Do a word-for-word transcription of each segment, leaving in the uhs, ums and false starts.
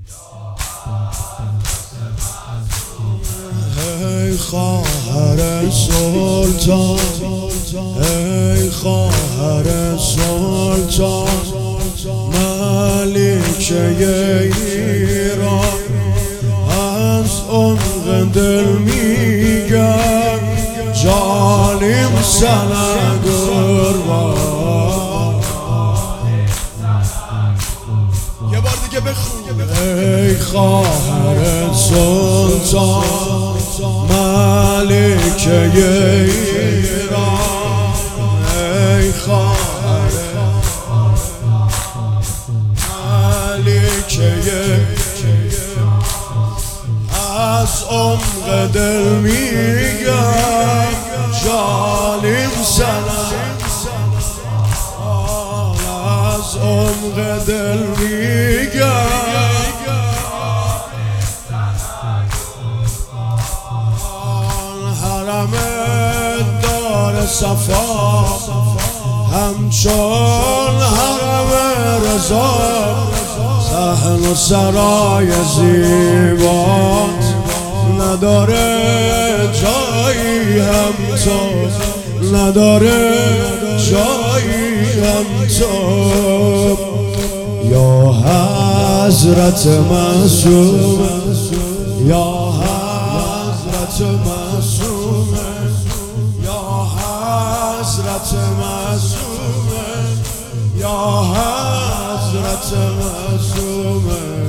ای خواهر سلطان، ای خواهر سلطان، ملکه ایران، از عمق دل میگم جانیم سنگ قربان. یه بار دیگه بخون. ای خواهر سلطان، ملکه ایران، ای خواهر ملکه، از عمق دل میگم جانیم سنگ، از عمق دل میگم حرم دار صفا، همچون حرم رضا، صحن و سرای زیبات نداره جایی هم تو، نداره جایی هم تو. یا حضرت معصوم، یا حضرت معصوم، یا حضرت معصوم، یا حضرت معصوم،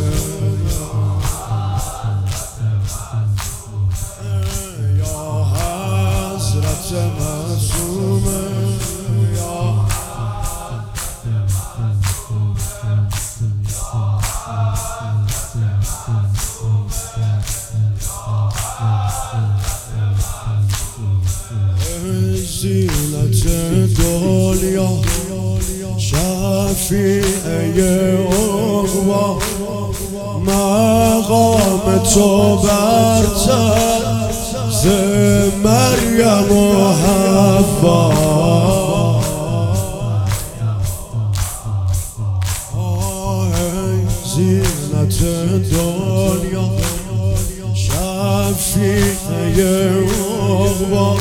یا حضرت معصوم، یا زینت دنیا، شفیع عقبا، مقام تو برتر ز مریم و حوا. زینت دنیا، شفیع عقبا،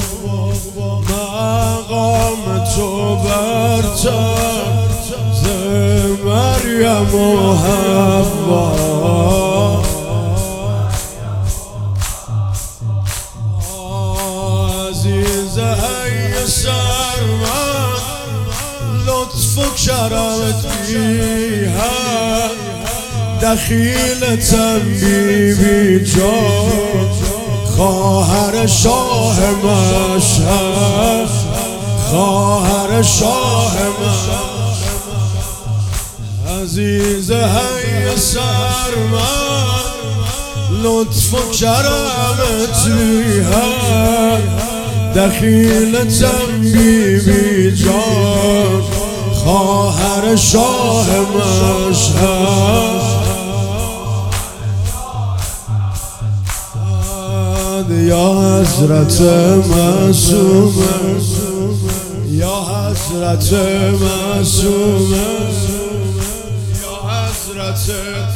مقام تو برتر ز مریم و حوا. عزیز ای سرمن، لطف و کرمت بی حد، دخیلتم بی بی جان، خواهر شاه مشهد، خواهر شاه مشهد. عزیز ای سرمن، لطف و کرمت بی حد، دخیلتم بی بی جان، خواهر شاه مشهد. یا حضرت معصوم، یا حضرت معصوم، یا حضرت،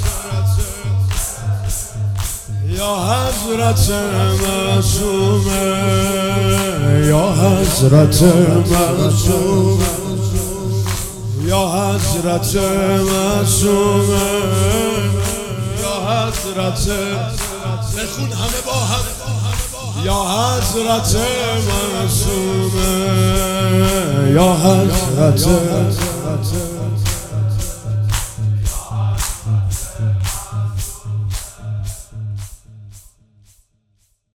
یا حضرت معصوم، یا حضرت معصوم، یا حضرت معصوم، یا حضرت. بخون همه با هم. یا حضرت معصوم، یا حضرت